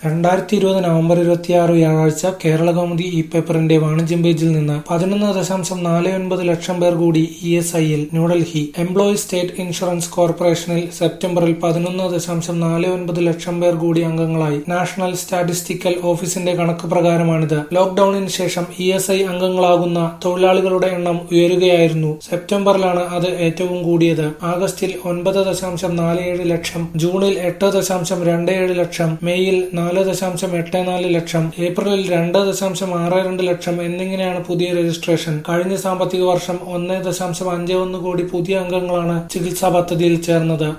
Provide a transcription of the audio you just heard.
2020 November 26 വ്യാഴാഴ്ച കേരളകൗമുദി ഇ-പേപ്പറിന്റെ വാണിജ്യം പേജിൽ നിന്ന് 11.49 ലക്ഷം പേർ കൂടി ഇഎസ്ഐയിൽ. ന്യൂഡൽഹി എംപ്ലോയീസ് സ്റ്റേറ്റ് ഇൻഷുറൻസ് കോർപ്പറേഷനിൽ സെപ്റ്റംബറിൽ 11.49 ലക്ഷം പേർ കൂടി അംഗങ്ങളായി. നാഷണൽ സ്റ്റാറ്റിസ്റ്റിക്കൽ ഓഫീസിന്റെ കണക്ക് പ്രകാരമാണിത്. ലോക്ഡൌണിന് ശേഷം ഇഎസ്ഐ അംഗങ്ങളാകുന്ന തൊഴിലാളികളുടെ എണ്ണം ഉയരുകയായിരുന്നു. സെപ്റ്റംബറിലാണ് അത് ഏറ്റവും കൂടിയത്. ആഗസ്റ്റിൽ 9.47 ലക്ഷം, ജൂണിൽ 8.27 ലക്ഷം, മെയ്യിൽ 4.84 ലക്ഷം, ഏപ്രിലിൽ 2.62 ലക്ഷം എന്നിങ്ങനെയാണ് പുതിയ രജിസ്ട്രേഷൻ. കഴിഞ്ഞ സാമ്പത്തിക വർഷം 1.51 കോടി പുതിയ അംഗങ്ങളാണ് ചികിത്സാ പദ്ധതിയിൽ ചേർന്നത്.